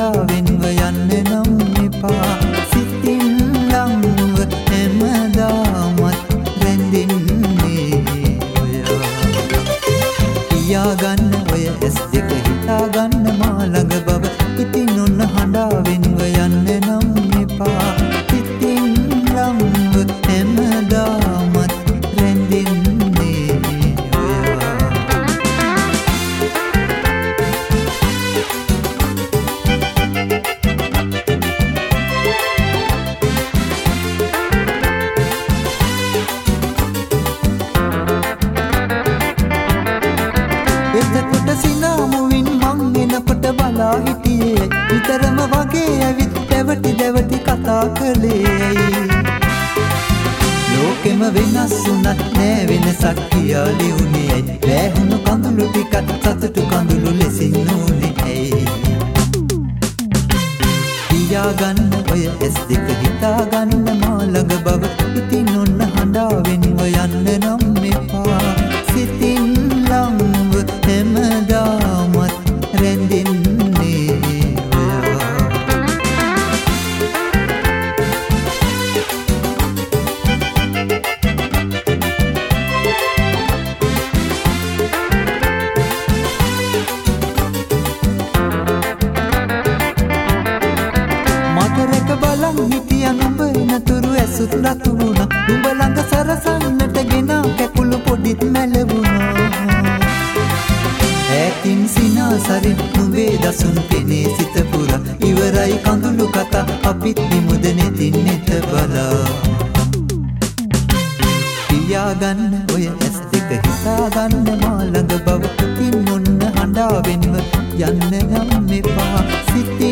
හඬාවෙන්ව යන්න නම් එපා සිතින් ලංව හැමදාමත් රැඳෙන්නේ ඔයා කියාගන්න ඔය ඇස් දෙක හිතාගන්න මා ළඟ බව ඉතින් ඔන්න හඬාවෙන්ව යන්න නම් එපා සිතින් ලංව හැමදාමත් රැඳෙන්නේ ඔයා එතකොට සිනාමුවින් මං එනකොට බලා හිටියේ විතරම වගේ ඇවිත් දැවටි දැවටි කතා කළේ ලෝකෙම වෙනස් වුණත් නෑ වෙනසක් කියා ලියුනේ වැහුණු කඳුළු ටිකත් සතුටු කඳුළු ලෙසින් නෝනේ ඇයි කියාගන්න ඔය ඇස් දෙක හිතාගන්න මා ළඟ බව ඉතින් ඔන්න හඬාවෙන්ව යන්න නම් එපා සිතින් ලංව හැමදාමත් රැඳෙන්නේ ඔයා මට රැක බලන් හිටියා නුඹ එනතුරු ඇසුත් රතු වුණා නුඹ ළඟ සරසන්නට ගෙනා කැකුළු පොඩිත් මැලවුණා ඈතින් සිනාසරින් නුඹේ දසුන් පෙනේ සිත පුරා ඉවරයි කඳුළු කතා අපිත් නිමුද නෙතින් නෙත බලා කියාගන්න ඔය ඇස් දෙක හිතාගන්න මා ළඟ බව ඉතින් ඔන්න හඬාවෙන්ව යන්න නම් එපා සිත